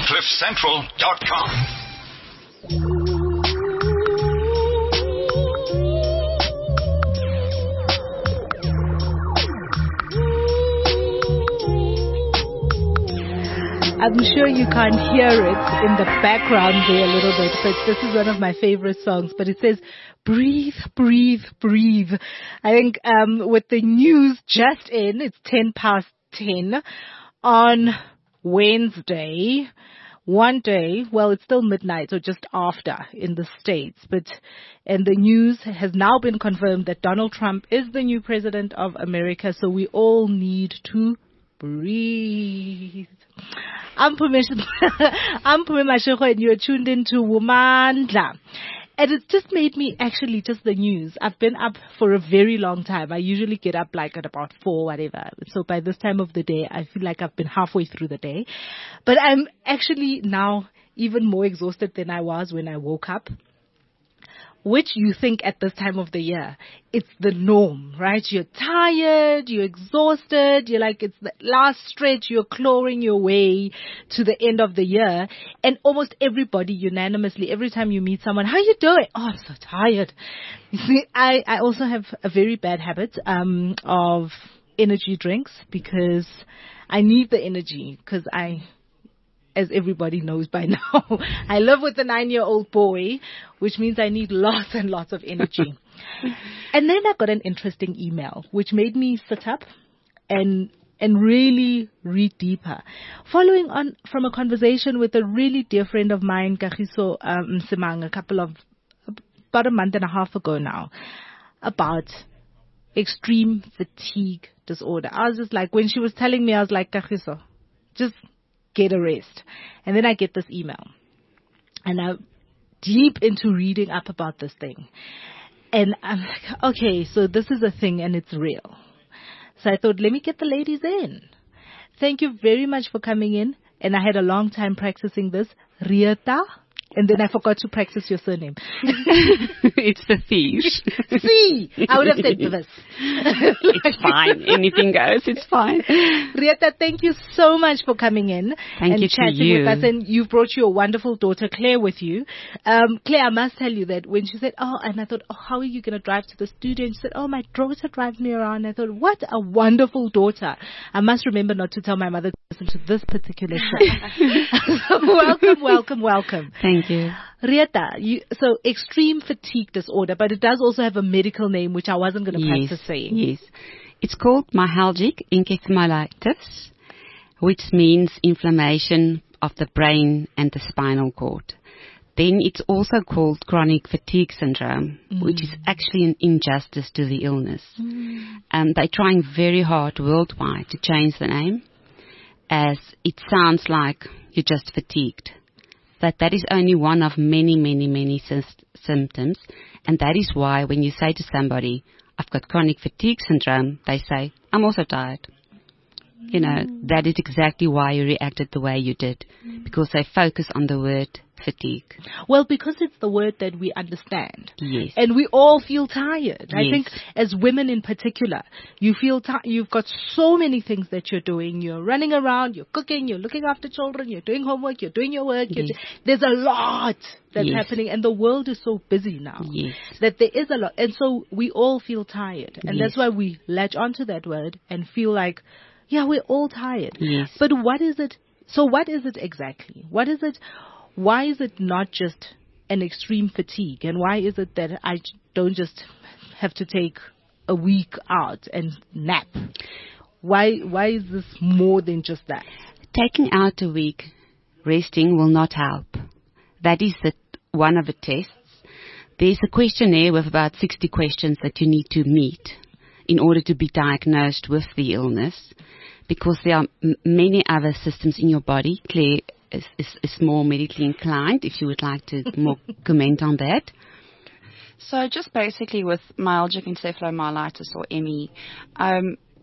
CliffCentral.com. I'm sure you can't hear it in the background there a little bit, but this is one of my favorite songs. But it says, breathe, breathe, breathe. I think with the news just in, it's 10:10 on Wednesday. One day, well, it's still midnight, or just after in the States. And the news has now been confirmed that Donald Trump is the new president of America. So we all need to breathe. I'm Pumi Mashego, and you're tuned into Womandla. And it just made me actually just the news. I've been up for a very long time. I usually get up like at about 4, whatever. So by this time of the day, I feel like I've been halfway through the day. But I'm actually now even more exhausted than I was when I woke up. Which you think at this time of the year, it's the norm, right? You're tired, you're exhausted, you're like, it's the last stretch, you're clawing your way to the end of the year. And almost everybody unanimously, every time you meet someone, how you doing? Oh, I'm so tired. You see, I also have a very bad habit, of energy drinks because I need the energy because as everybody knows by now, I live with a 9-year-old boy, which means I need lots and lots of energy. And then I got an interesting email, which made me sit up and really read deeper. Following on from a conversation with a really dear friend of mine, Kagiso Msimang, about a month and a half ago now, about extreme fatigue disorder. I was just like, when she was telling me, I was like, Kagiso, just get a rest. And then I get this email. And I'm deep into reading up about this thing. And I'm like, okay, so this is a thing and it's real. So I thought, let me get the ladies in. Thank you very much for coming in. And I had a long time practicing this. Rieta. And then I forgot to practice your surname. It's the fish. See, I would have said this. It's fine. Anything goes. It's fine. Rieta, thank you so much for coming in and chatting with us. And you've brought your wonderful daughter Claire with you. Claire, I must tell you that when she said, and I thought, how are you going to drive to the studio? And she said, my daughter drives me around. I thought, what a wonderful daughter. I must remember not to tell my mother to listen to this particular show. Welcome. Thank you. Rieta, so extreme fatigue disorder, but it does also have a medical name, which I wasn't going to practice saying. Yes. It's called myalgic encephalomyelitis, which means inflammation of the brain and the spinal cord. Then it's also called chronic fatigue syndrome, which is actually an injustice to the illness. They're trying very hard worldwide to change the name, as it sounds like you're just fatigued. That is only one of many symptoms. And that is why when you say to somebody, I've got chronic fatigue syndrome, they say, I'm also tired. You know, that is exactly why you reacted the way you did. Because they focus on the word fatigue. Well, because it's the word that we understand. Yes. And we all feel tired. Yes. I think as women in particular, you feel you've got so many things that you're doing. You're running around, you're cooking, you're looking after children, you're doing homework, you're doing your work. Yes. There's a lot that's happening, and the world is so busy now that there is a lot. And so we all feel tired. And that's why we latch onto that word and feel like, we're all tired. Yes. But what is it? So what is it exactly? What is it? Why is it not just an extreme fatigue? And why is it that I don't just have to take a week out and nap? Why is this more than just that? Taking out a week, resting will not help. That is one of the tests. There's a questionnaire with about 60 questions that you need to meet in order to be diagnosed with the illness, because there are many other systems in your body. Claire is more medically inclined, if you would like to more comment on that. So just basically with myalgic encephalomyelitis, or ME,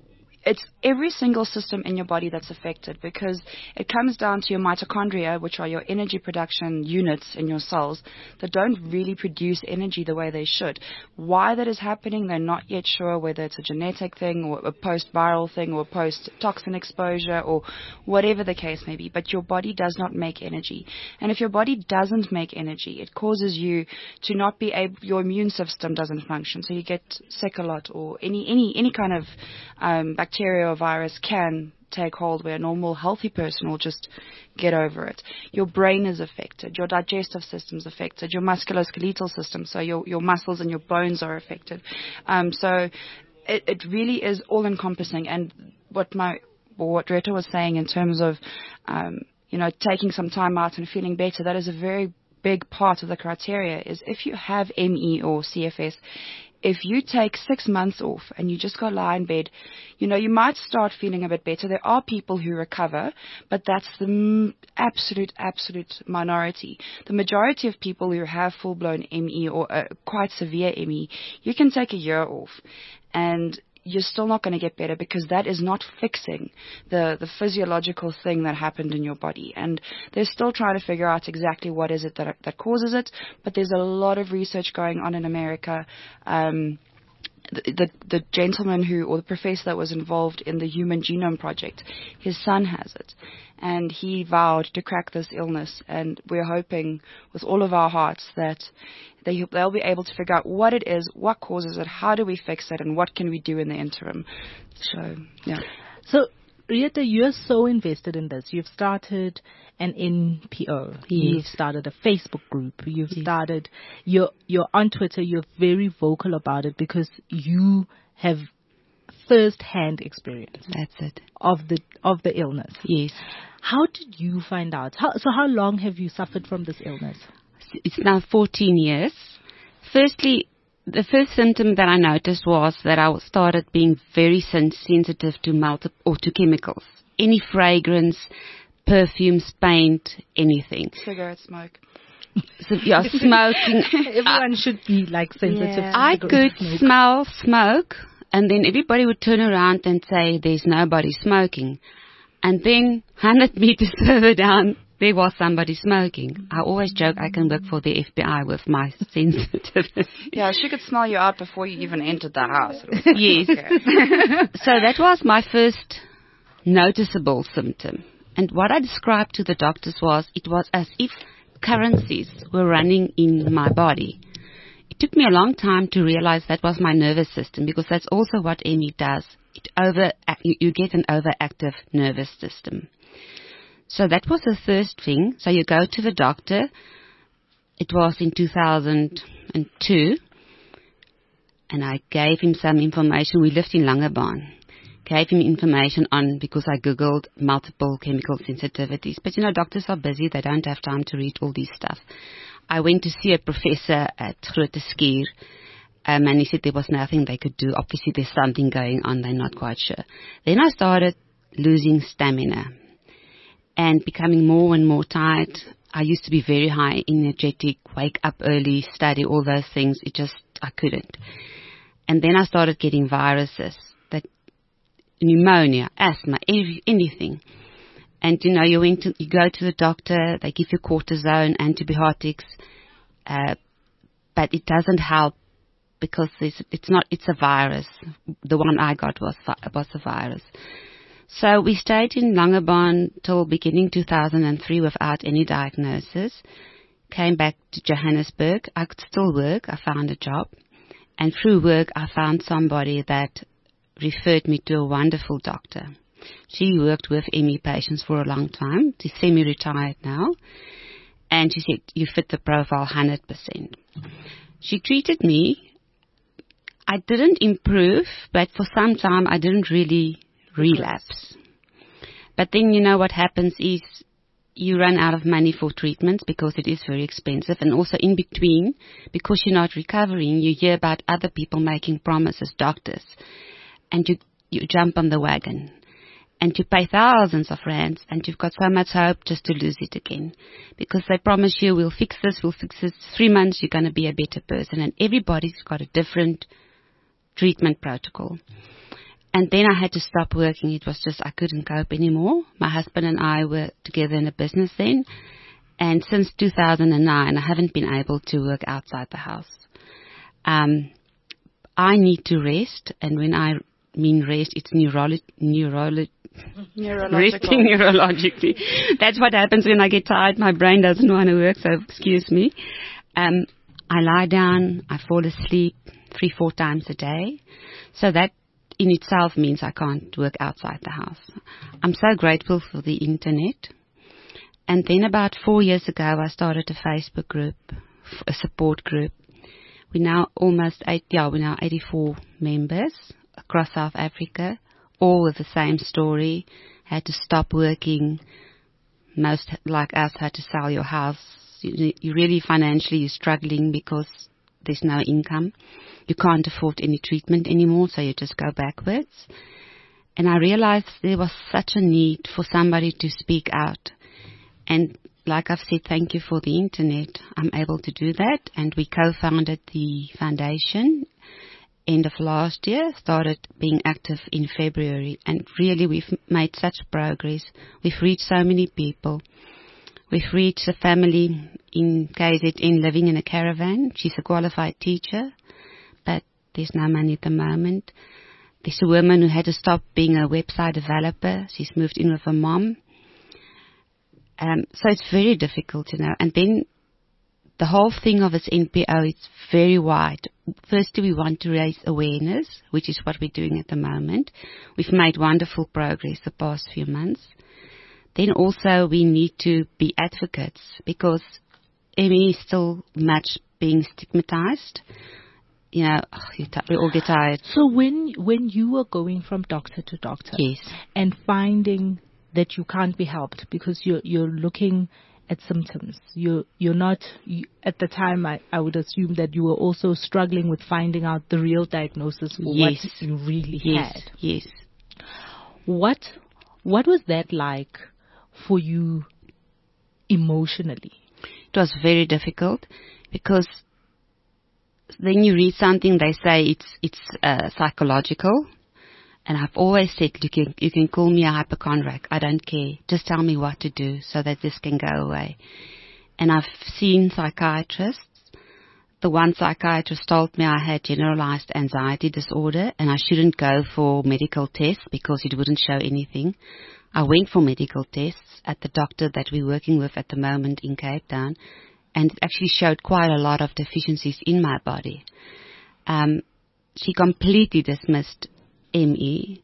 it's every single system in your body that's affected, because it comes down to your mitochondria, which are your energy production units in your cells that don't really produce energy the way they should. Why that is happening, they're not yet sure, whether it's a genetic thing or a post-viral thing or post-toxin exposure or whatever the case may be. But your body does not make energy. And if your body doesn't make energy, it causes you to not be able, your immune system doesn't function. So you get sick a lot, or any kind of bacteria or virus can take hold, where a normal healthy person will just get over it. Your brain is affected, your digestive system is affected, your musculoskeletal system, so your muscles and your bones are affected. So it really is all encompassing. And what Retta was saying in terms of taking some time out and feeling better, that is a very big part of the criteria. Is if you have ME or CFS, if you take 6 months off and you just go lie in bed, you might start feeling a bit better. There are people who recover, but that's the absolute minority. The majority of people who have full-blown ME or quite severe ME, you can take a year off and you're still not going to get better, because that is not fixing the physiological thing that happened in your body. And they're still trying to figure out exactly what is it that causes it. But there's a lot of research going on in America. The gentleman or the professor that was involved in the Human Genome Project, his son has it. And he vowed to crack this illness. And we're hoping with all of our hearts that they'll be able to figure out what it is, what causes it, how do we fix it, and what can we do in the interim. So, yeah. So, Rita, you're so invested in this. You've started an NPO. Yes. You've started a Facebook group. You've started, you're on Twitter. You're very vocal about it because you have first-hand experience. That's it. Of the illness. Yes. How did you find out? How long have you suffered from this illness? It's now 14 years. Firstly, the first symptom that I noticed was that I started being very sensitive to chemicals. Any fragrance, perfumes, paint, anything. Cigarette smoke. So, yeah, smoking. Everyone should be sensitive to I could smoke. smell smoke, and then everybody would turn around and say, "There's nobody smoking." And then 100 meters further down, there was somebody smoking. I always joke I can work for the FBI with my sensitivity. Yeah, she could smell you out before you even entered the house. Yes. So that was my first noticeable symptom. And what I described to the doctors was, it was as if currencies were running in my body. It took me a long time to realize that was my nervous system, because that's also what ME does. You get an overactive nervous system. So that was the first thing. So you go to the doctor. It was in 2002. And I gave him some information. We lived in Langebaan. Gave him information because I Googled multiple chemical sensitivities. But, doctors are busy. They don't have time to read all this stuff. I went to see a professor at Groote Schuur. And he said there was nothing they could do. Obviously, there's something going on. They're not quite sure. Then I started losing stamina and becoming more and more tired. I used to be very high energetic, wake up early, study, all those things. I couldn't. And then I started getting viruses, pneumonia, asthma, anything. And, you go to the doctor, they give you cortisone, antibiotics, but it doesn't help because it's a virus. The one I got was a virus. So we stayed in Langebaan till beginning 2003 without any diagnosis. Came back to Johannesburg. I could still work. I found a job. And through work, I found somebody that referred me to a wonderful doctor. She worked with ME patients for a long time. She's semi-retired now. And she said, "You fit the profile 100%. She treated me. I didn't improve, but for some time I didn't really relapse. But then, what happens is you run out of money for treatment because it is very expensive. And also in between, because you're not recovering, you hear about other people making promises, doctors. And you jump on the wagon. And you pay thousands of rands, and you've got so much hope just to lose it again. Because they promise you, we'll fix this. 3 months, you're going to be a better person. And everybody's got a different treatment protocol. And then I had to stop working. It was just, I couldn't cope anymore. My husband and I were together in a business then. And since 2009, I haven't been able to work outside the house. I need to rest. And when I mean rest, it's neurologically. That's what happens when I get tired. My brain doesn't want to work, so excuse me. I lie down, I fall asleep 3-4 times a day. So that in itself means I can't work outside the house. I'm so grateful for the internet. And then about 4 years ago, I started a Facebook group, a support group. We're now 84 members across South Africa, all with the same story. Had to stop working. Most like us had to sell your house. You really financially, you're struggling because there's no income. You can't afford any treatment anymore, so you just go backwards. And I realized there was such a need for somebody to speak out. And like I've said, thank you for the internet. I'm able to do that. And we co-founded the foundation end of last year, started being active in February. And really, we've made such progress. We've reached so many people. We've reached a family in KZN living in a caravan. She's a qualified teacher, but there's no money at the moment. There's a woman who had to stop being a website developer. She's moved in with her mom. So it's very difficult, And then the whole thing of its NPO is very wide. Firstly, we want to raise awareness, which is what we're doing at the moment. We've made wonderful progress the past few months. Then also we need to be advocates because ME is still much being stigmatized. We all get tired. So when you were going from doctor to doctor, yes, and finding that you can't be helped because you're looking at symptoms, you're not at the time. I would assume that you were also struggling with finding out the real diagnosis for what you really had. Yes. What was that like for you emotionally? It was very difficult because then you read something, they say it's psychological. And I've always said, you can call me a hypochondriac. I don't care. Just tell me what to do so that this can go away. And I've seen psychiatrists. The one psychiatrist told me I had generalized anxiety disorder and I shouldn't go for medical tests because it wouldn't show anything. I went for medical tests at the doctor that we're working with at the moment in Cape Town, and it actually showed quite a lot of deficiencies in my body. She completely dismissed ME.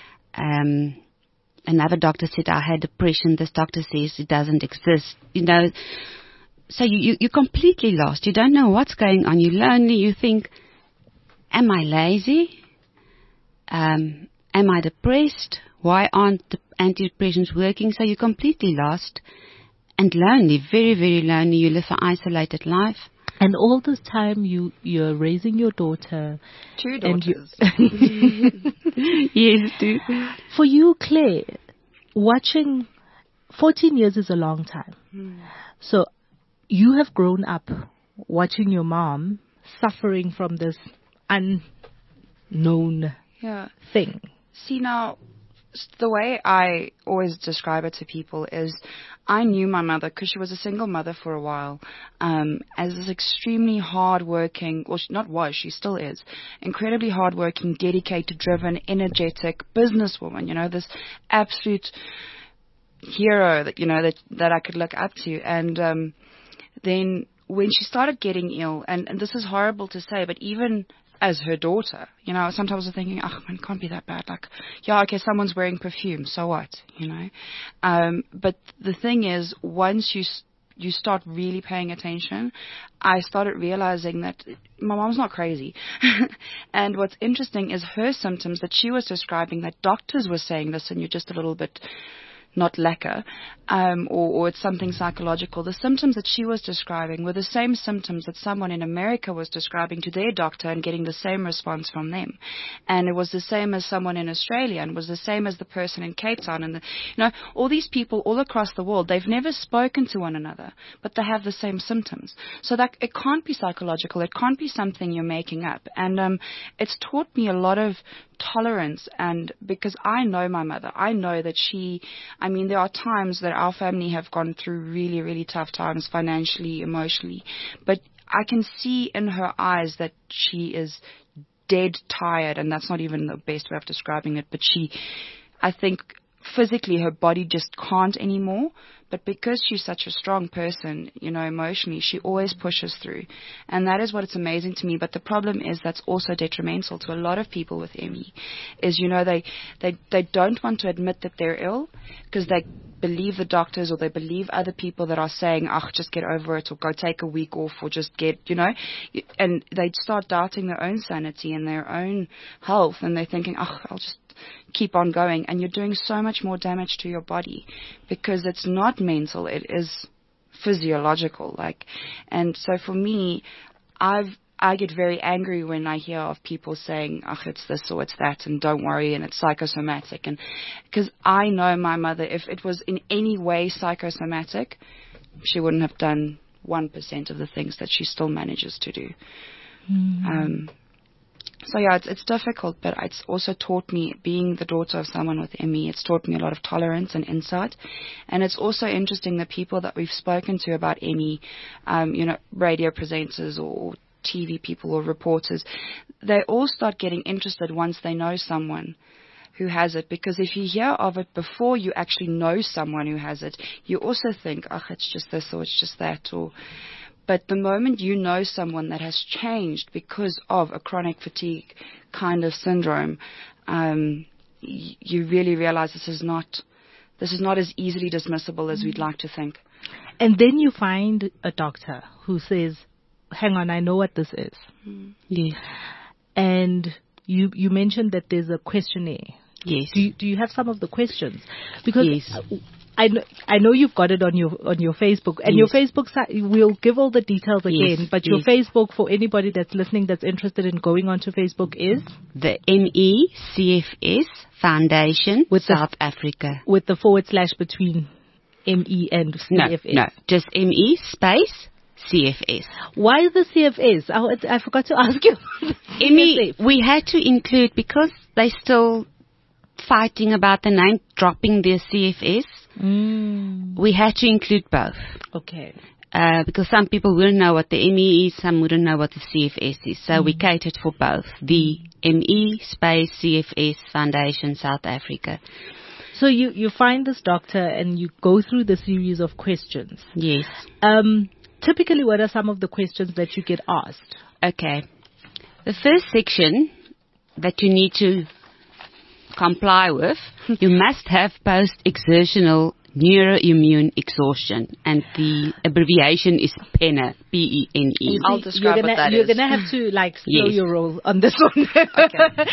Another doctor said I had depression. This doctor says it doesn't exist. So you're completely lost. You don't know what's going on. You're lonely. You think, am I lazy? Am I depressed? Why aren't the antidepressants working? So you're completely lost and lonely, very, very lonely. You live an isolated life. And all this time you're raising your daughter. 2 daughters. Yes, 2. For you, Claire, watching 14 years is a long time. So you have grown up watching your mom suffering from this unknown thing. See, now, the way I always describe it to people is I knew my mother because she was a single mother for a while, as this extremely hardworking, she still is, incredibly hardworking, dedicated, driven, energetic businesswoman, this absolute hero that I could look up to. And then when she started getting ill, and this is horrible to say, but even as her daughter, sometimes I was thinking, it can't be that bad. Like, okay, someone's wearing perfume, so what, But the thing is, once you start really paying attention, I started realizing that my mom's not crazy. And what's interesting is her symptoms that she was describing, that doctors were saying, listen, you're just a little bit not lacquer, or it's something psychological. The symptoms that she was describing were the same symptoms that someone in America was describing to their doctor and getting the same response from them. And it was the same as someone in Australia, and was the same as the person in Cape Town. And, all these people all across the world, they've never spoken to one another, but they have the same symptoms. So that it can't be psychological. It can't be something you're making up. And it's taught me a lot of tolerance, and because I know my mother, I know that there are times that our family have gone through really, really tough times financially, emotionally, but I can see in her eyes that she is dead tired, and that's not even the best way of describing it, but I think physically her body just can't anymore. But because she's such a strong person, emotionally, she always pushes through. And that is what it's amazing to me. But the problem is that's also detrimental to a lot of people with ME, is, they don't want to admit that they're ill because they believe the doctors, or they believe other people that are saying, just get over it, or go take a week off, or just get, and they start doubting their own sanity and their own health, and they're thinking, I'll just keep on going, and you're doing so much more damage to your body because it's not mental, it is physiological. And so for me, I get very angry when I hear of people saying, it's this or it's that, and don't worry, and it's psychosomatic. And because I know my mother, if it was in any way psychosomatic, she wouldn't have done 1% of the things that she still manages to do. Mm-hmm. So yeah, it's difficult, but it's also taught me, being the daughter of someone with ME, it's taught me a lot of tolerance and insight. And it's also interesting, the people that we've spoken to about ME, radio presenters or TV people or reporters, they all start getting interested once they know someone who has it, because if you hear of it before you actually know someone who has it, you also think, it's just this or it's just that, but the moment you know someone that has changed because of a chronic fatigue kind of syndrome, you really realize this is not as easily dismissible as we'd like to think. And then you find a doctor who says, hang on, I know what this is. Yes. And you mentioned that there's a questionnaire. Yes. Do you have some of the questions? Because yes. I know you've got it on your Facebook, and your Facebook site, we'll give all the details again, but your Facebook, for anybody that's listening that's interested in going onto Facebook, is? The MECFS Foundation with South Africa. With the / between ME and CFS? No, just ME space CFS. Why the CFS? I forgot to ask you. ME, we had to include, because they still fighting about the name dropping their CFS. We had to include both. Okay. Because some people wouldn't know what the ME is, some wouldn't know what the CFS is. So we catered for both. The ME space CFS Foundation South Africa. So you find this doctor and you go through the series of questions. Yes. Typically, what are some of the questions that you get asked? Okay. The first section that you need to comply with, you must have post-exertional neuroimmune exhaustion, and the abbreviation is PENE, PENE. I'll describe what that is. You're gonna have to slow your roll on this one. Okay.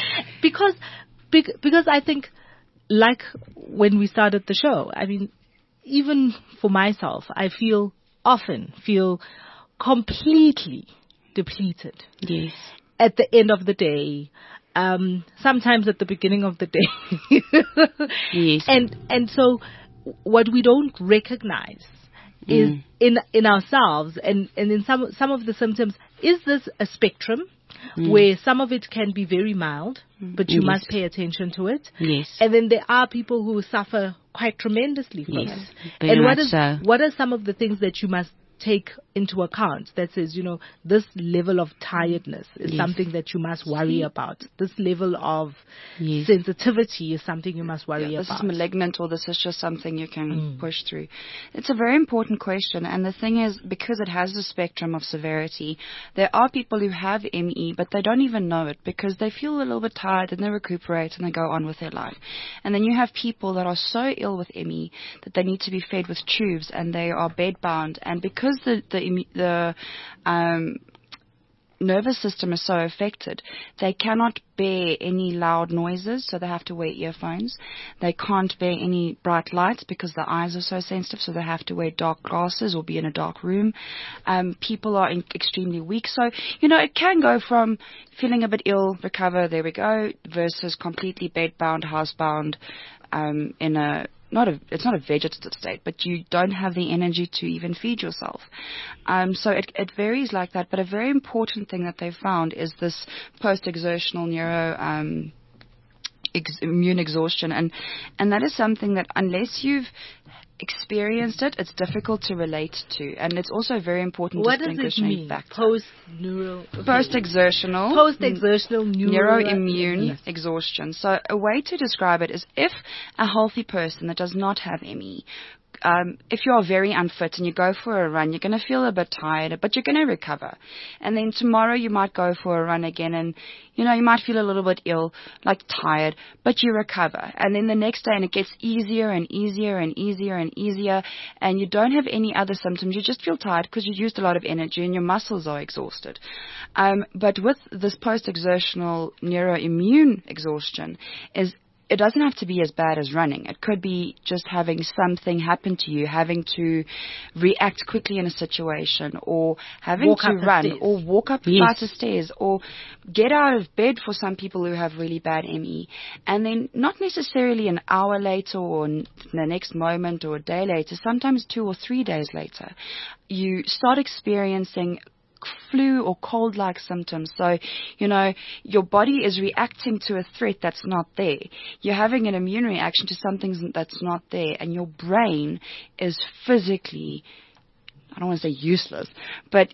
because I think, like when we started the show, even for myself, I often feel completely depleted. Yes. At the end of the day. Sometimes at the beginning of the day. Yes. And so what we don't recognize is in ourselves and in some of the symptoms, is this a spectrum where some of it can be very mild, but you must pay attention to it. Yes. And then there are people who suffer quite tremendously from it. And what are some of the things that you must take into account that says, this level of tiredness is something that you must worry about. This level of sensitivity is something you must worry about. This is malignant, or this is just something you can push through. It's a very important question. And the thing is, because it has the spectrum of severity, there are people who have ME, but they don't even know it because they feel a little bit tired and they recuperate and they go on with their life. And then you have people that are so ill with ME that they need to be fed with tubes and they are bedbound. And because the nervous system is so affected, they cannot bear any loud noises, so they have to wear earphones. They can't bear any bright lights because the eyes are so sensitive, so they have to wear dark glasses or be in a dark room. People are extremely weak. So, it can go from feeling a bit ill, recover, there we go, versus completely bed-bound, housebound, it's not a vegetative state, but you don't have the energy to even feed yourself. So it varies like that. But a very important thing that they found is this post-exertional immune exhaustion, and that is something that unless you've experienced it, it's difficult to relate to, and it's also very important distinguishing factor. Post-exertional neuroimmune exhaustion. So a way to describe it is if a healthy person that does not have ME, if you are very unfit and you go for a run, you're going to feel a bit tired, but you're going to recover. And then tomorrow you might go for a run again and, you might feel a little bit ill, like tired, but you recover. And then the next day, and it gets easier and easier and easier and easier, and you don't have any other symptoms. You just feel tired because you used a lot of energy and your muscles are exhausted. But with this post-exertional neuroimmune exhaustion it doesn't have to be as bad as running. It could be just having something happen to you, having to react quickly in a situation, or having to run, or walk up flights of stairs, or get out of bed for some people who have really bad ME. And then not necessarily an hour later or the next moment or a day later, sometimes 2 or 3 days later, you start experiencing flu or cold-like symptoms. So, your body is reacting to a threat that's not there. You're having an immune reaction to something that's not there, and your brain is physically, I don't want to say useless, but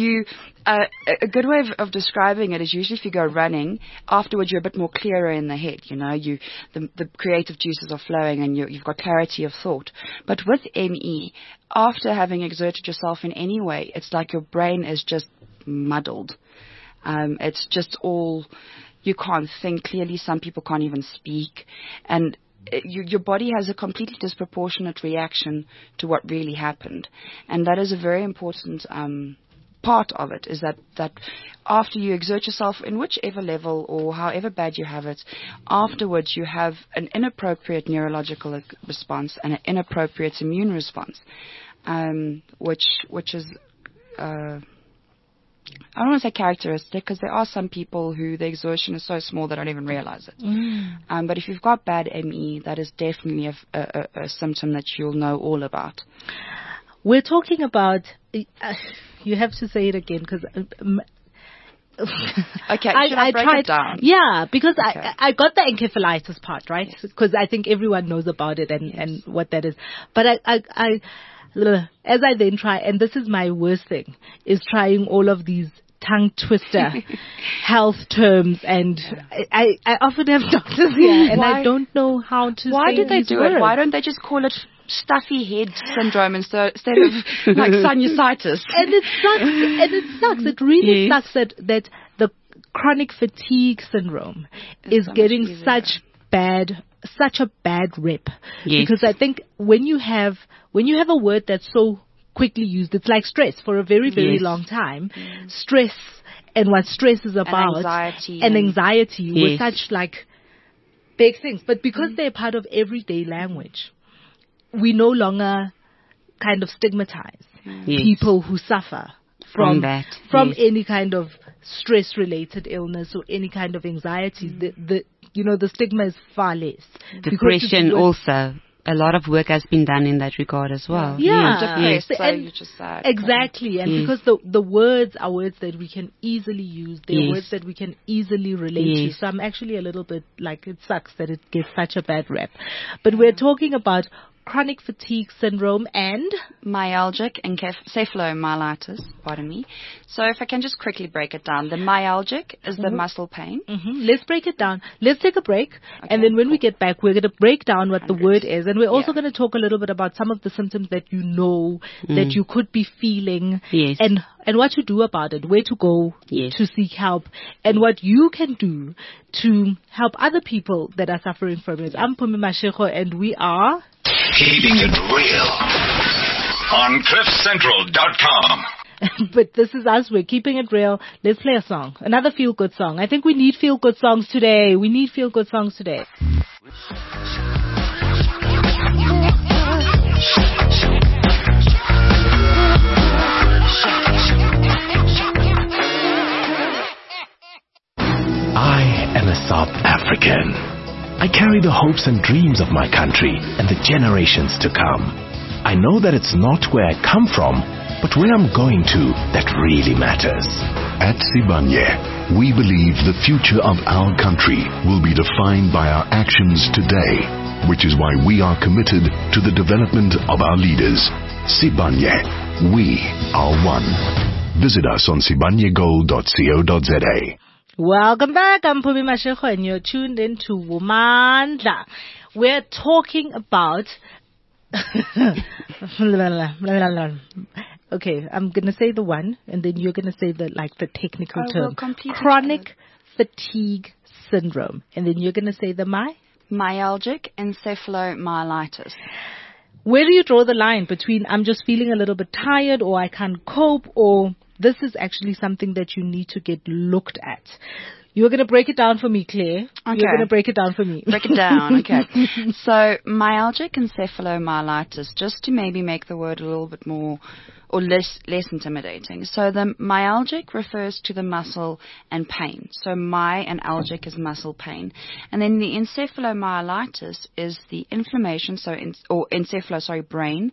a good way of describing it is usually if you go running, afterwards you're a bit more clearer in the head, the creative juices are flowing and you've got clarity of thought. But with ME, after having exerted yourself in any way, it's like your brain is just muddled. It's just all, you can't think clearly, some people can't even speak, and your body has a completely disproportionate reaction to what really happened. And that is a very important part of it, is that after you exert yourself in whichever level or however bad you have it, afterwards you have an inappropriate neurological response and an inappropriate immune response, which is I don't want to say characteristic, because there are some people who the exertion is so small they don't even realize it. But if you've got bad ME, that is definitely a symptom that you'll know all about. We're talking about, you have to say it again, because okay, should I break it down? Yeah, because okay. I got the encephalitis part, right? Because I think everyone knows about it and what that is. But as I then try, and this is my worst thing, is trying all of these tongue twister health terms, and I often have doctors here and I don't know how to Why say do they these do words. it? Why don't they just call it stuffy head syndrome instead of like sinusitis? And it sucks. It really sucks that the chronic fatigue syndrome is getting such a bad rep. Because I think when you have a word that's so quickly used, it's like stress for a very, very long time. Stress and what stress is about, and anxiety were such like big things. But because they're part of everyday language, we no longer kind of stigmatize people who suffer from any kind of stress-related illness or any kind of anxiety. The stigma is far less. Depression also. A lot of work has been done in that regard as well. Depressed, so you just said. Exactly. And because the words are words that we can easily use. They're words that we can easily relate to. So I'm actually a little bit like, it sucks that it gets such a bad rep. But we're talking about chronic fatigue syndrome and myalgic encephalomyelitis, pardon me. So if I can just quickly break it down. The myalgic is the muscle pain. Let's break it down. Let's take a break. And then when we get back, we're going to break down what the word is. And we're also going to talk a little bit about some of the symptoms that you know that you could be feeling and what to do about it, where to go to seek help, and what you can do to help other people that are suffering from it. I'm Pumi Mashego, and we are Keeping it real on CliffCentral.com. But this is us. We're keeping it real. Let's play a song. Another feel-good song. I think we need feel-good songs today. We need feel-good songs today. I am a South African. I carry the hopes and dreams of my country and the generations to come. I know that it's not where I come from, but where I'm going to that really matters. At Sibanye, we believe the future of our country will be defined by our actions today, which is why we are committed to the development of our leaders. Sibanye, we are one. Visit us on sibanyegold.co.za. Welcome back. I'm Phumi Mashego and you're tuned in to Womandla. We're talking about okay, I'm going to say the one and then you're going to say the technical term. Chronic fatigue syndrome. And then you're going to say the myalgic encephalomyelitis. Where do you draw the line between I'm just feeling a little bit tired or I can't cope or this is actually something that you need to get looked at? You're going to break it down for me, Claire. Okay. You're going to break it down for me. Break it down, okay. So, myalgic encephalomyelitis, just to maybe make the word a little bit more or less intimidating. So, the myalgic refers to the muscle and pain. So, my and algic is muscle pain. And then the encephalomyelitis is the inflammation, brain.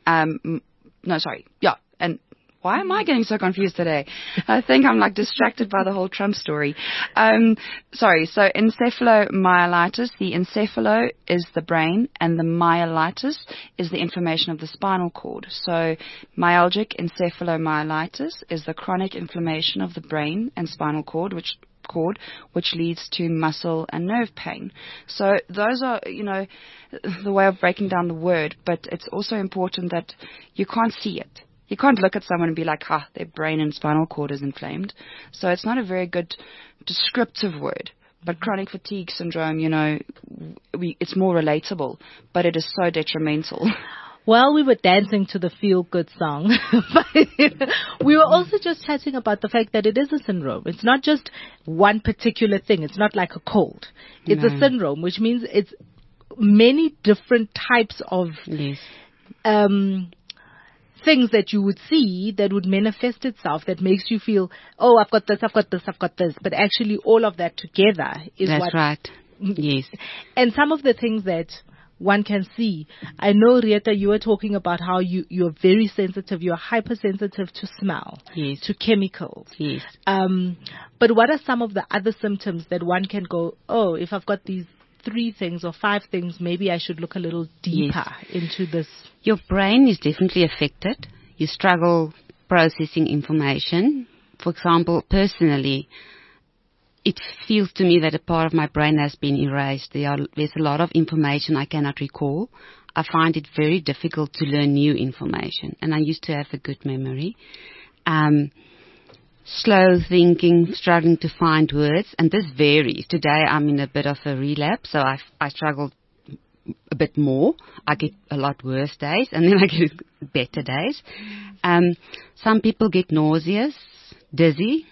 And why am I getting so confused today? I think I'm distracted by the whole Trump story. So encephalomyelitis, the encephalo is the brain and the myelitis is the inflammation of the spinal cord. So myalgic encephalomyelitis is the chronic inflammation of the brain and spinal cord, which leads to muscle and nerve pain. So those are, the way of breaking down the word, but it's also important that you can't see it. You can't look at someone and be like, their brain and spinal cord is inflamed. So it's not a very good descriptive word. But chronic fatigue syndrome, it's more relatable, but it is so detrimental. Well, we were dancing to the feel-good song, but we were also just chatting about the fact that it is a syndrome. It's not just one particular thing. It's not like a cold. It's a syndrome, which means it's many different types of things that you would see that would manifest itself that makes you feel, I've got this. But actually all of that together is That's right. Yes. And some of the things that one can see. I know, Rieta, you were talking about how you're very sensitive. You're hypersensitive to smell, to chemicals. Yes. But what are some of the other symptoms that one can go, if I've got these 3 things or 5 things, maybe I should look a little deeper into this? Your brain is definitely affected. You struggle processing information. For example, personally, it feels to me that a part of my brain has been erased. There's a lot of information I cannot recall. I find it very difficult to learn new information, and I used to have a good memory. Slow thinking, struggling to find words, and this varies. Today I'm in a bit of a relapse, so I struggle a bit more. I get a lot worse days, and then I get better days. Some people get nauseous, dizzy,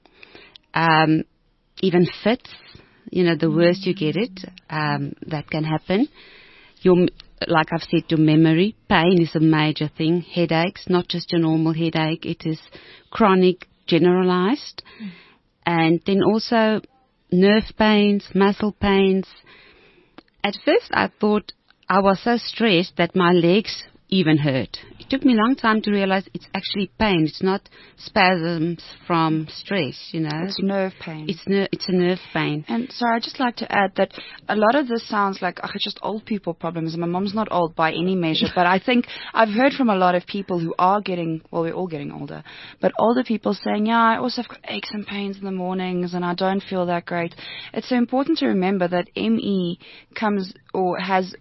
even fits. The worse you get it, that can happen. Like I've said, your memory, pain is a major thing. Headaches, not just your normal headache. It is chronic, generalized. And then also nerve pains, muscle pains. At first I thought I was so stressed that my legs even hurt. It took me a long time to realize it's actually pain. It's not spasms from stress, It's nerve pain. It's a nerve pain. And sorry, I'd just like to add that a lot of this sounds like it's just old people problems. My mom's not old by any measure, but I think I've heard from a lot of people who are we're all getting older, but older people saying, I also have got aches and pains in the mornings and I don't feel that great. It's so important to remember that ME comes or has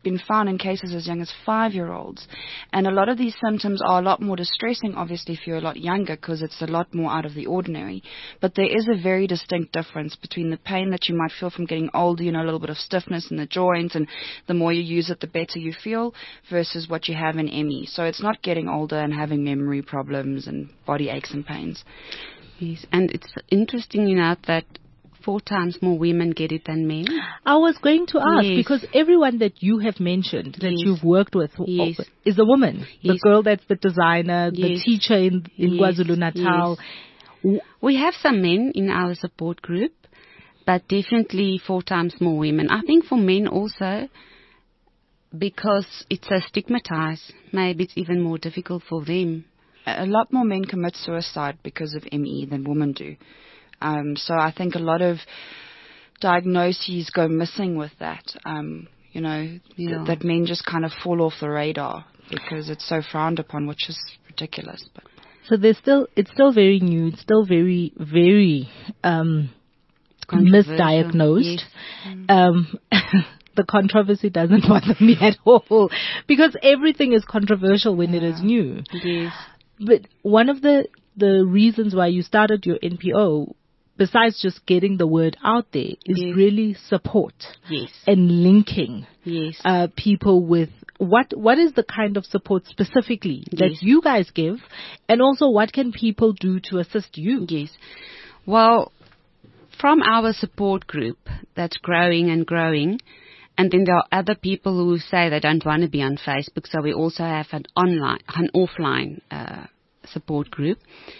been found in cases as young as 5-year-olds. And a lot of these symptoms are a lot more distressing, obviously, if you're a lot younger, because it's a lot more out of the ordinary. But there is a very distinct difference between the pain that you might feel from getting older, a little bit of stiffness in the joints, and the more you use it, the better you feel, versus what you have in ME. So it's not getting older and having memory problems and body aches and pains. Yes, and it's interesting, that 4 times more women get it than men. I was going to ask, Yes. because everyone that you have mentioned that Yes. you've worked with Yes. is a woman. The Yes. girl that's the designer, the Yes. teacher in Yes. KwaZulu-Natal. We have some men in our support group, but definitely 4 times more women. I think for men also, because it's so stigmatized, maybe it's even more difficult for them. A lot more men commit suicide because of ME than women do. So I think a lot of diagnoses go missing with that. That men just kind of fall off the radar because it's so frowned upon, which is ridiculous. But So it's still very new. It's still very, very Controversial. misdiagnosed. Yes. The controversy doesn't bother me at all, because everything is controversial when it is new. Yes. But one of the reasons why you started your NPO, besides just getting the word out there, is Yes. really support Yes. and linking Yes. people with what is the kind of support specifically that Yes. you guys give, and also what can people do to assist you? Yes. Well, from our support group that's growing and growing, and then there are other people who say they don't want to be on Facebook, so we also have an offline support group.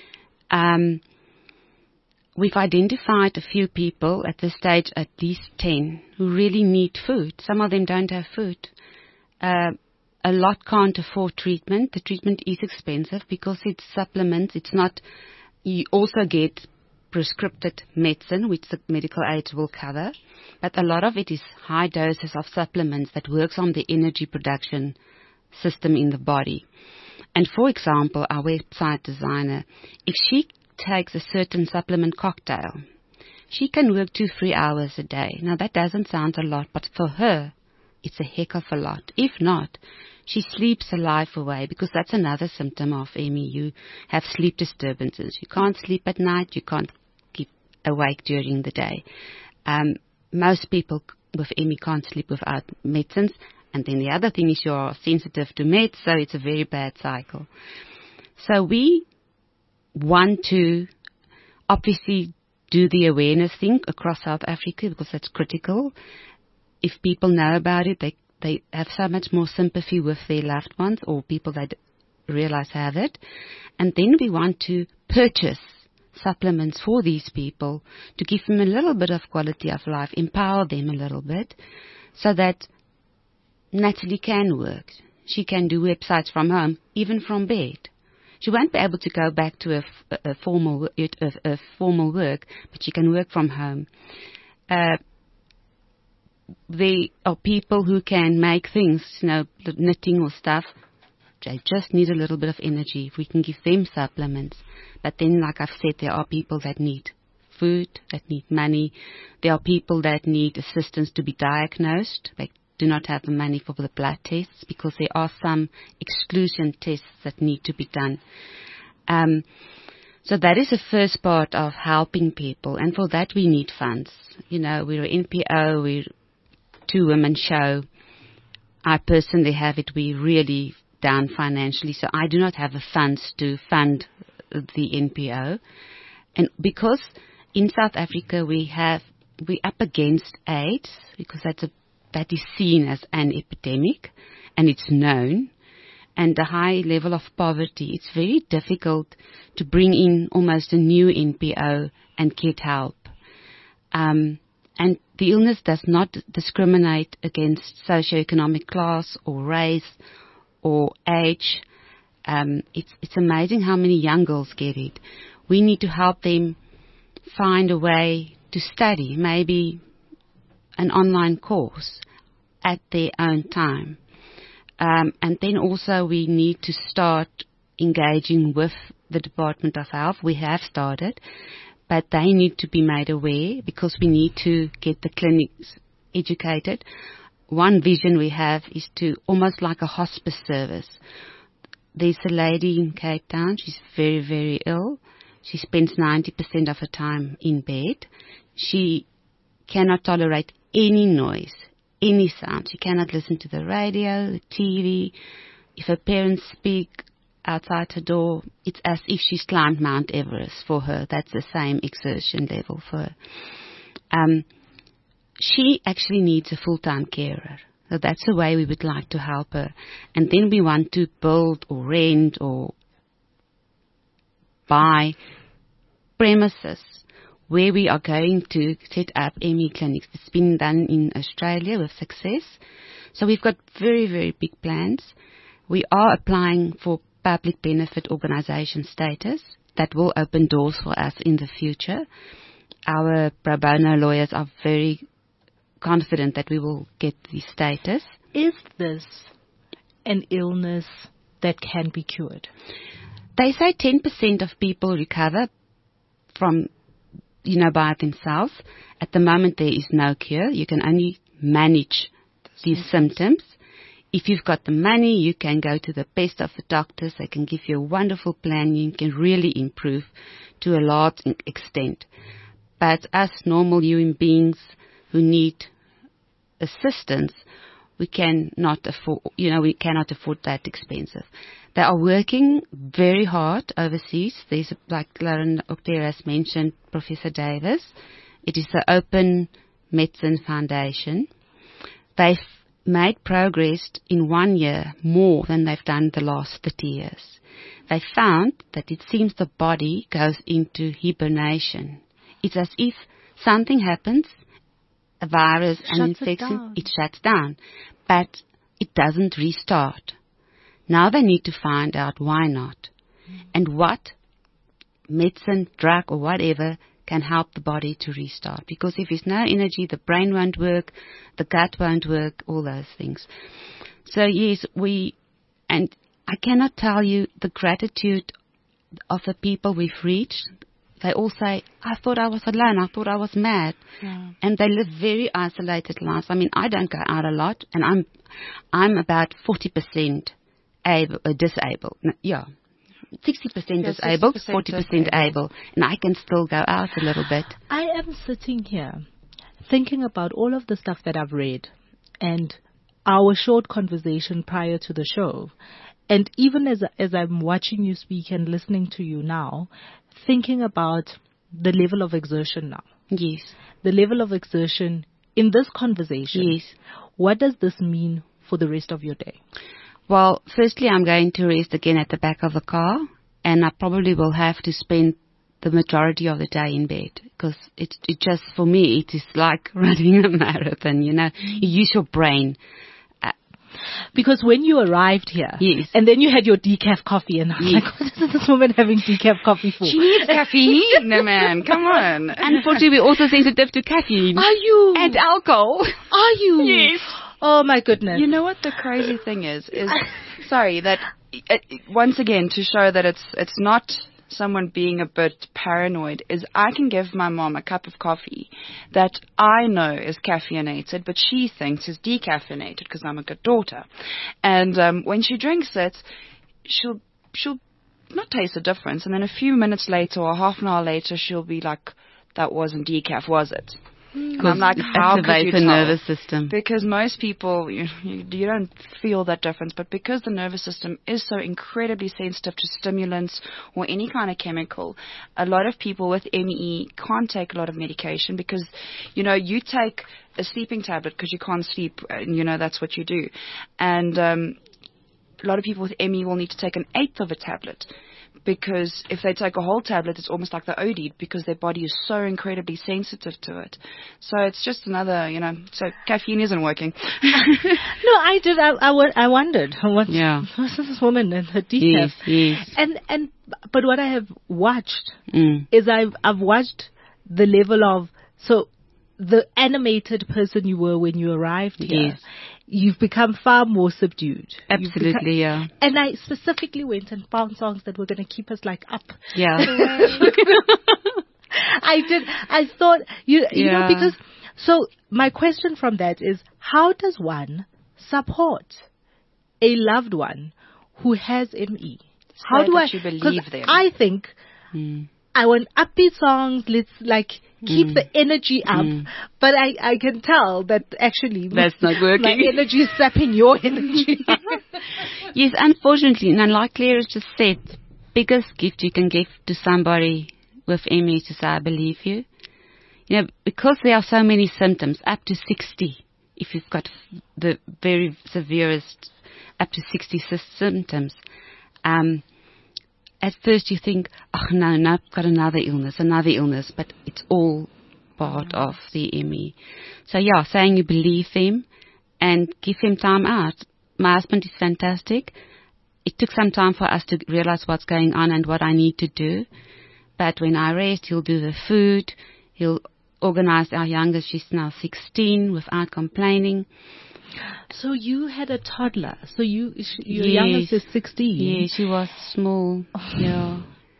We've identified a few people at this stage, at least 10, who really need food. Some of them don't have food. A lot can't afford treatment. The treatment is expensive because it's supplements. It's not. You also get prescripted medicine, which the medical aids will cover, but a lot of it is high doses of supplements that works on the energy production system in the body. And for example, our website designer, if she takes a certain supplement cocktail, she can work 2-3 hours a day. Now that doesn't sound a lot, but for her, it's a heck of a lot. If not, she sleeps her life away, because that's another symptom of ME. You have sleep disturbances. You can't sleep at night. You can't keep awake during the day. Most people with ME can't sleep without medicines. And then the other thing is you're sensitive to meds, so it's a very bad cycle. So we want to obviously do the awareness thing across South Africa, because that's critical. If people know about it, they have so much more sympathy with their loved ones or people that realize have it. And then we want to purchase supplements for these people to give them a little bit of quality of life, empower them a little bit, so that Natalie can work. She can do websites from home, even from bed. She won't be able to go back to a formal work, but she can work from home. There are people who can make things, knitting or stuff. They just need a little bit of energy. If we can give them supplements. But then, like I've said, there are people that need food, that need money. There are people that need assistance to be diagnosed. They do not have the money for the blood tests, because there are some exclusion tests that need to be done. So that is the first part of helping people. And for that, we need funds. We're an NPO, we're two-women show. I personally have it. We're really down financially, so I do not have the funds to fund the NPO. And because in South Africa we're up against AIDS, because that is seen as an epidemic, and it's known, and the high level of poverty, it's very difficult to bring in almost a new NPO and get help. And the illness does not discriminate against socioeconomic class or race or age. It's amazing how many young girls get it. We need to help them find a way to study, maybe an online course at their own time. And then also we need to start engaging with the Department of Health. We have started, but they need to be made aware, because we need to get the clinics educated. one vision we have is to almost like a hospice service. There's a lady in Cape Town. She's very, very ill. She spends 90% of her time in bed. She cannot tolerate any noise, any sound. She cannot listen to the radio, the TV. If her parents speak outside her door, it's as if she's climbed Mount Everest for her. That's the same exertion level for her. She actually needs a full-time carer. So that's the way we would like to help her. And then we want to build or rent or buy premises where we are going to set up ME clinics. It's been done in Australia with success. So we've got very, very big plans. We are applying for public benefit organisation status that will open doors for us in the future. Our pro bono lawyers are very confident that we will get the status. Is this an illness that can be cured? They say 10% of people recover from, by themselves. At the moment, there is no cure. You can only manage these symptoms. If you've got the money, you can go to the best of the doctors. They can give you a wonderful plan. You can really improve to a large extent. But as normal human beings who need assistance, we cannot afford that expensive. They are working very hard overseas. There's, like Lauren Octera has mentioned, Professor Davis. It is the Open Medicine Foundation. They've made progress in 1 year more than they've done the last 30 years. They found that it seems the body goes into hibernation. It's as if something happens, a virus, an infection, it shuts down. But it doesn't restart. Now they need to find out why not. And what medicine, drug or whatever can help the body to restart. Because if there's no energy, the brain won't work, the gut won't work, all those things. So yes, and I cannot tell you the gratitude of the people we've reached. They all say, I thought I was alone, I thought I was mad. Yeah. And they live very isolated lives. I mean, I don't go out a lot, and I'm about 40% disabled. Yeah. 60% disabled, 40% able. And I can still go out a little bit. I am sitting here thinking about all of the stuff that I've read and our short conversation prior to the show. And even as I'm watching you speak and listening to you now, thinking about the level of exertion now. Yes. The level of exertion in this conversation. Yes. What does this mean for the rest of your day? Well, firstly, I'm going to rest again at the back of the car, and I probably will have to spend the majority of the day in bed, because it just, for me, it is like running a marathon, You use your brain. Because when you arrived here, yes, and then you had your decaf coffee, and I was like, what is this woman having decaf coffee for? She needs caffeine, no man, come on. Unfortunately, we're also sensitive to caffeine. Are you? And alcohol. Are you? Yes. Oh my goodness. You know what the crazy thing is sorry, that once again, to show that it's not someone being a bit paranoid, is I can give my mom a cup of coffee that I know is caffeinated, but she thinks is decaffeinated because I'm a good daughter. And when she drinks it, she'll not taste the difference. And then a few minutes later or half an hour later, she'll be like, that wasn't decaf, was it? And I'm like, how could you tell? The nervous system. Because most people, you don't feel that difference. But because the nervous system is so incredibly sensitive to stimulants or any kind of chemical, a lot of people with ME can't take a lot of medication because, you take a sleeping tablet because you can't sleep, and that's what you do. And a lot of people with ME will need to take 1/8 of a tablet. Because if they take a whole tablet, it's almost like the OD'd because their body is so incredibly sensitive to it. So it's just another, so caffeine isn't working. No, I did. I wondered what's this woman and her decaf. Yes. But what I have watched is I've watched the level of, so the animated person you were when you arrived here. Yes. You've become far more subdued. Absolutely, yeah. And I specifically went and found songs that were going to keep us up. Yeah. I did. I thought, because, so my question from that is, how does one support a loved one who has ME? How do you believe them? I think I want upbeat songs. Let's keep the energy up. But I can tell that actually that's not working. My energy is sapping your energy. Yes, unfortunately, and like Claire has just said, biggest gift you can give to somebody with ME is to say, I believe you. You know, because there are so many symptoms, up to 60, if you've got the very severest, up to 60 symptoms. At first you think, oh no, I've got another illness, but it's all part of the ME. So yeah, saying you believe them and give him time out. My husband is fantastic. It took some time for us to realize what's going on and what I need to do. But when I rest, he'll do the food. He'll organize our youngest. She's now 16 without complaining. So you had a toddler. So your youngest is 16. Yeah, she was small. Yeah.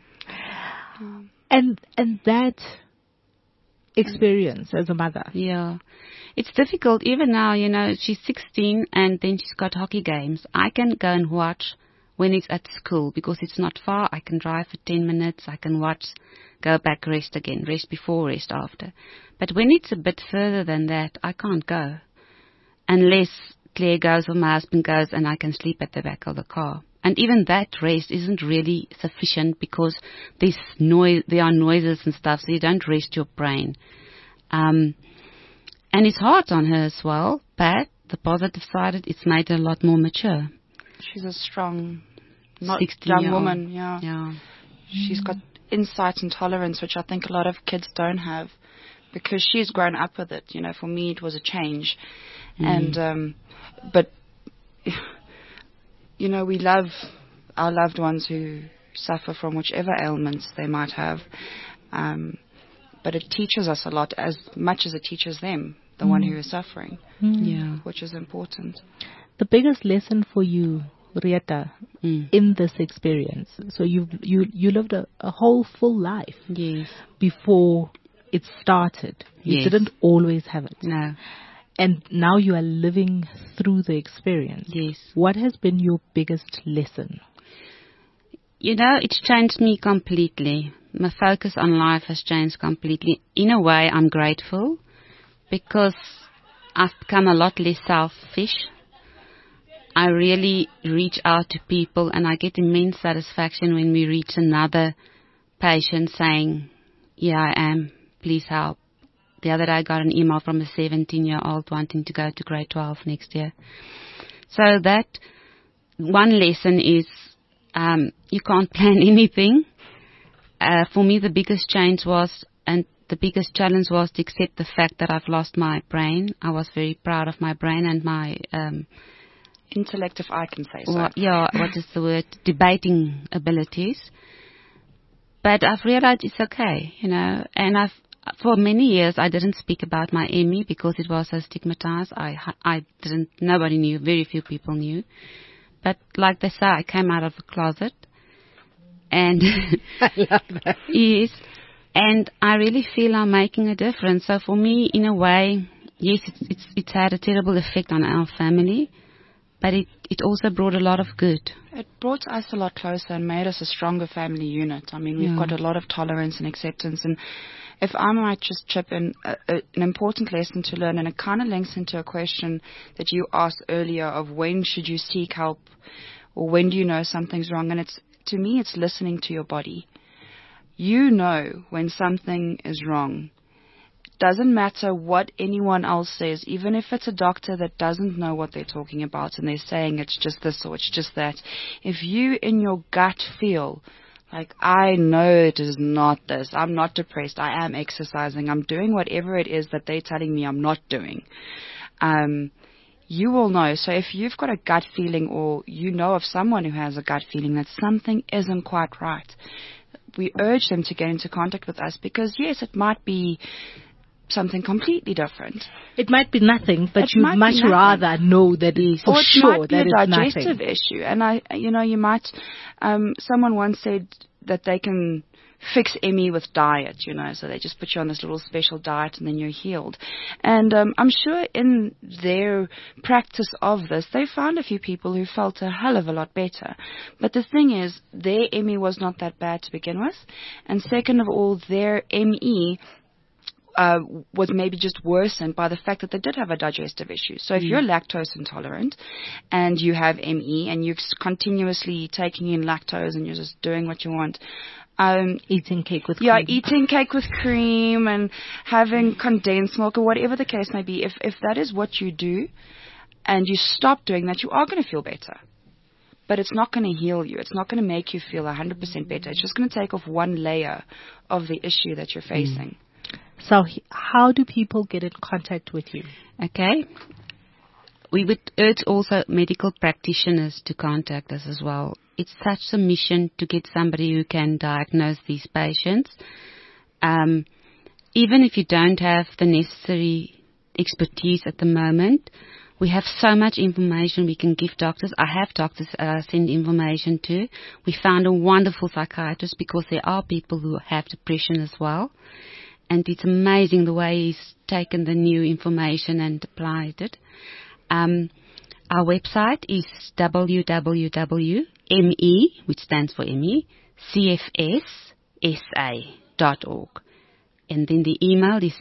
And that experience as a mother. Yeah. It's difficult. Even now, you know, she's 16 and then she's got hockey games. I can go and watch when it's at school because it's not far. I can drive for 10 minutes. I can watch, go back, rest again. Rest before, rest after. But when it's a bit further than that, I can't go. Unless Claire goes or my husband goes and I can sleep at the back of the car. And even that rest isn't really sufficient because there are noises and stuff, so you don't rest your brain. And it's hard on her as well, but the positive side, it's made her a lot more mature. She's a strong, not young woman. Yeah. She's got insight and tolerance, which I think a lot of kids don't have, because she's grown up with it. You know, for me, it was a change, and but you know, we love our loved ones who suffer from whichever ailments they might have, but it teaches us a lot as much as it teaches them, the one who is suffering, which is important. The biggest lesson for you, Rieta, in this experience. So you lived a whole full life before it started. You didn't always have it. No. And now you are living through the experience. Yes. What has been your biggest lesson? You know, it's changed me completely. My focus on life has changed completely. In a way, I'm grateful because I've become a lot less selfish. I really reach out to people and I get immense satisfaction when we reach another patient saying, yeah, I am, please help. The other day I got an email from a 17-year-old wanting to go to grade 12 next year. So that one lesson is you can't plan anything. For me, the biggest change was, and the biggest challenge was to accept the fact that I've lost my brain. I was very proud of my brain and my intellect, if I can say so. What is the word? Debating abilities. But I've realized it's okay, you know, and for many years I didn't speak about my ME because it was so stigmatized. Nobody knew, very few people knew. But like they say, I came out of the closet. And I love that. Yes. And I really feel I'm making a difference. So for me, in a way, yes, it's had a terrible effect on our family, but it also brought a lot of good. It brought us a lot closer and made us a stronger family unit. I mean, we've got a lot of tolerance and acceptance. And if I might just chip in an important lesson to learn, and it kind of links into a question that you asked earlier of when should you seek help or when do you know something's wrong? And to me, it's listening to your body. You know when something is wrong. Doesn't matter what anyone else says, even if it's a doctor that doesn't know what they're talking about and they're saying it's just this or it's just that. If you in your gut feel like, I know it is not this, I'm not depressed, I am exercising, I'm doing whatever it is that they're telling me I'm not doing, you will know. So if you've got a gut feeling or you know of someone who has a gut feeling that something isn't quite right, we urge them to get into contact with us because, yes, it might be something completely different. It might be nothing, but you'd much rather know that it's for sure that it's nothing. Or it might be a digestive issue. And you might, someone once said, that they can fix ME with diet, so they just put you on this little special diet and then you're healed. And I'm sure in their practice of this, they found a few people who felt a hell of a lot better. But the thing is, their ME was not that bad to begin with. And second of all, their ME was maybe just worsened by the fact that they did have a digestive issue. So if you're lactose intolerant and you have ME and you're continuously taking in lactose and you're just doing what you want, eating cake with cream. Yeah, eating cake with cream and having condensed milk or whatever the case may be, if that is what you do and you stop doing that, you are going to feel better. But it's not going to heal you. It's not going to make you feel 100% better. It's just going to take off one layer of the issue that you're facing. So how do people get in contact with you? Okay. We would urge also medical practitioners to contact us as well. It's such a mission to get somebody who can diagnose these patients. Even if you don't have the necessary expertise at the moment, we have so much information we can give doctors. I have doctors send information to. We found a wonderful psychiatrist because there are people who have depression as well. And it's amazing the way he's taken the new information and applied it. Our website is www.me, which stands for ME, cfssa.org. And then the email is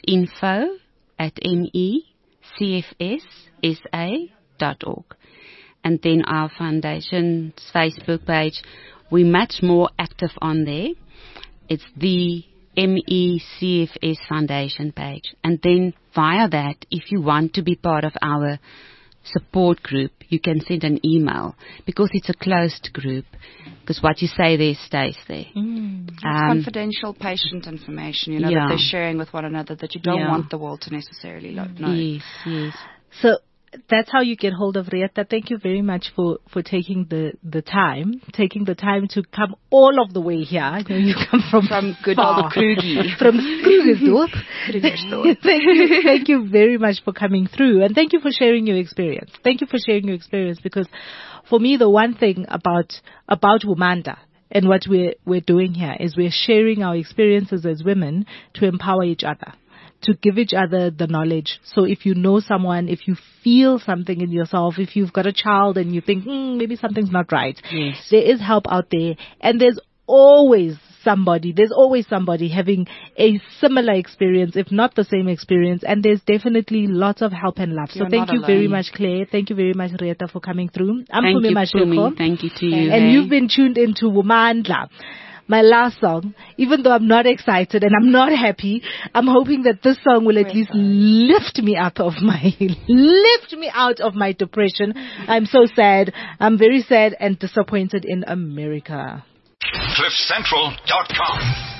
info@mecfssa.org. And then our foundation's Facebook page, we're much more active on there. It's the MECFS Foundation page. And then via that, if you want to be part of our support group, you can send an email because it's a closed group. Because what you say there stays there. It's confidential patient information, that they're sharing with one another that you don't want the world to necessarily know. Yes. So that's how you get hold of Reetta. Thank you very much for taking the time to come all of the way here. I know you come from good old Krugie. From Krugersdorp. Thank you very much for coming through, and thank you for sharing your experience. Because for me, the one thing about Womanda and what we're doing here is we're sharing our experiences as women to empower each other, to give each other the knowledge. So if you know someone, if you feel something in yourself, if you've got a child and you think, maybe something's not right, there is help out there. And there's always somebody having a similar experience, if not the same experience. And there's definitely lots of help and love. So thank you very much, Claire. Thank you very much, Reetta, for coming through. Thank you, Phumi. Thank you to you. And you've been tuned into Womandla. My last song, even though I'm not excited and I'm not happy, I'm hoping that this song will at least lift me out of my depression. I'm so sad. I'm very sad and disappointed in America. CliffCentral.com